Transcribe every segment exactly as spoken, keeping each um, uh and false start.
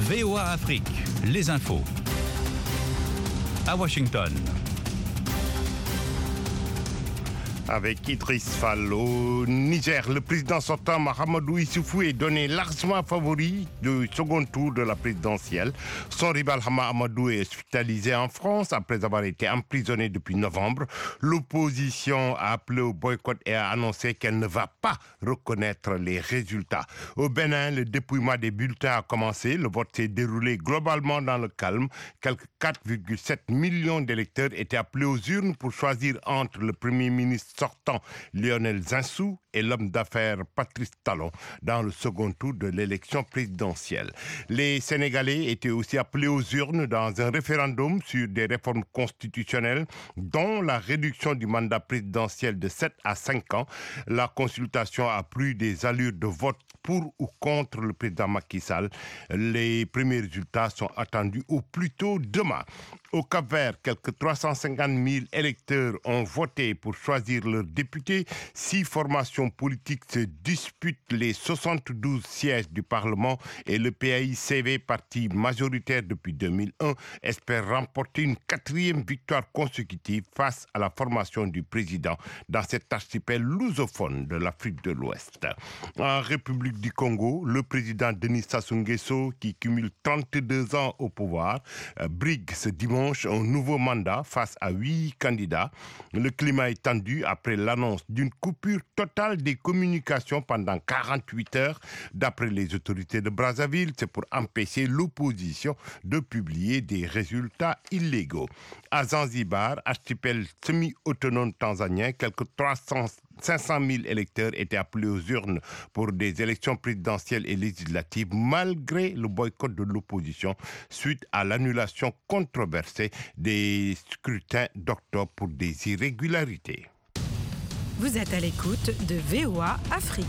V O A Afrique, les infos. À Washington. Avec Idriss Fall au Niger, le président sortant Mahamadou Issoufou est donné largement favori du second tour de la présidentielle. Son rival Hama Amadou est hospitalisé en France après avoir été emprisonné depuis novembre. L'opposition a appelé au boycott et a annoncé qu'elle ne va pas reconnaître les résultats. Au Bénin, le dépouillement des bulletins a commencé. Le vote s'est déroulé globalement dans le calme. Quelques quatre virgule sept millions d'électeurs étaient appelés aux urnes pour choisir entre le premier ministre sortant Lionel Zinsou et l'homme d'affaires Patrice Talon dans le second tour de l'élection présidentielle. Les Sénégalais étaient aussi appelés aux urnes dans un référendum sur des réformes constitutionnelles, dont la réduction du mandat présidentiel de sept à cinq ans. La consultation a pris des allures de vote pour ou contre le président Macky Sall. Les premiers résultats sont attendus au plus tôt demain. Au Cap-Vert, quelques trois cent cinquante mille électeurs ont voté pour choisir leurs députés. Six formations politiques se disputent les soixante-douze sièges du Parlement et le P A I C V, parti majoritaire depuis deux mille un, espère remporter une quatrième victoire consécutive face à la formation du président dans cet archipel lusophone de l'Afrique de l'Ouest. En République du Congo, le président Denis Sassou Nguesso, qui cumule trente-deux ans au pouvoir, brigue ce dimanche un nouveau mandat face à huit candidats. Le climat est tendu après l'annonce d'une coupure totale des communications pendant quarante-huit heures. D'après les autorités de Brazzaville, c'est pour empêcher l'opposition de publier des résultats illégaux. À Zanzibar, archipel semi-autonome tanzanien, quelques trois cents cinq cent mille électeurs étaient appelés aux urnes pour des élections présidentielles et législatives malgré le boycott de l'opposition suite à l'annulation controversée des scrutins d'octobre pour des irrégularités. Vous êtes à l'écoute de V O A Afrique.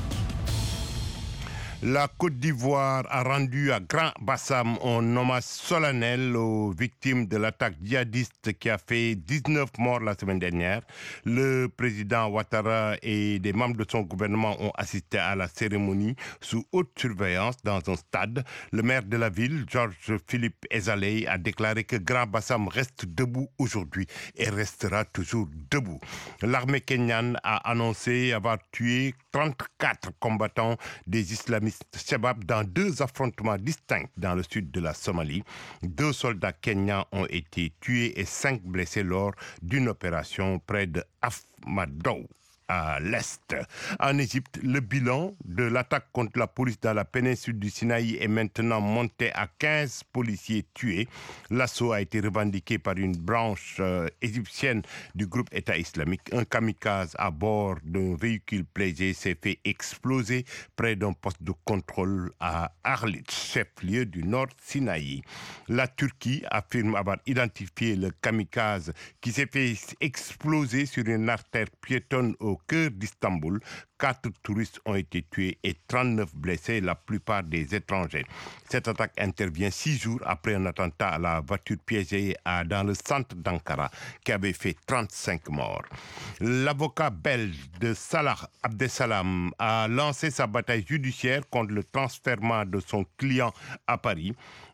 La Côte d'Ivoire a rendu à Grand Bassam un hommage solennel aux victimes de l'attaque djihadiste qui a fait dix-neuf morts la semaine dernière. Le président Ouattara et des membres de son gouvernement ont assisté à la cérémonie sous haute surveillance dans un stade. Le maire de la ville, Georges-Philippe Ezaley, a déclaré que Grand Bassam reste debout aujourd'hui et restera toujours debout. L'armée kenyane a annoncé avoir tué trente-quatre combattants des islamistes Shabab dans deux affrontements distincts dans le sud de la Somalie. Deux soldats kenyans ont été tués et cinq blessés lors d'une opération près de Afmadow, à l'est. En Égypte, le bilan de l'attaque contre la police dans la péninsule du Sinaï est maintenant monté à quinze policiers tués. L'assaut a été revendiqué par une branche euh, égyptienne du groupe État islamique. Un kamikaze à bord d'un véhicule léger s'est fait exploser près d'un poste de contrôle à Arlit, chef-lieu du Nord Sinaï. La Turquie affirme avoir identifié le kamikaze qui s'est fait exploser sur une artère piétonne au au cœur d'Istanbul. Quatre touristes ont été tués et trente-neuf blessés, la plupart des étrangers. Cette attaque intervient six jours après un attentat à la voiture piégée à, dans le centre d'Ankara qui avait fait trente-cinq morts. L'avocat belge de Salah Abdeslam a lancé sa bataille judiciaire contre le transfèrement de son client à Paris.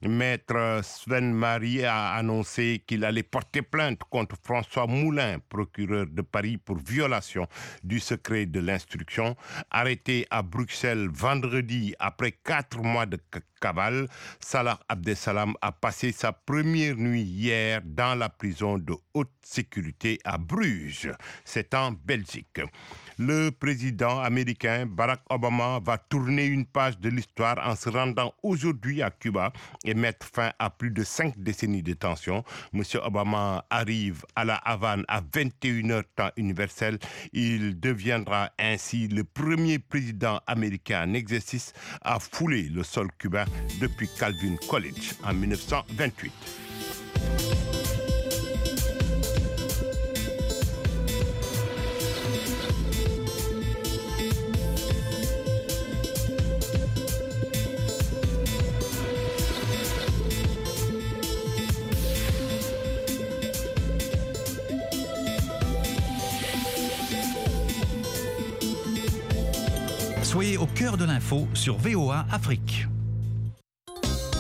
Maître Sven Marie a annoncé qu'il allait porter plainte contre François Moulin, procureur de Paris, pour violation du secret de l'instruction. Arrêté à Bruxelles vendredi après quatre mois de cavale, Salah Abdeslam a passé sa première nuit hier dans la prison de haute sécurité à Bruges. C'est en Belgique. Le président américain Barack Obama va tourner une page de l'histoire en se rendant aujourd'hui à Cuba et mettre fin à plus de cinq décennies de tension. Monsieur Obama arrive à la Havane à vingt et une heures temps universel. Il deviendra ainsi le premier président américain en exercice à fouler le sol cubain depuis Calvin College en mille neuf cent vingt-huit. Soyez au cœur de l'info sur V O A Afrique.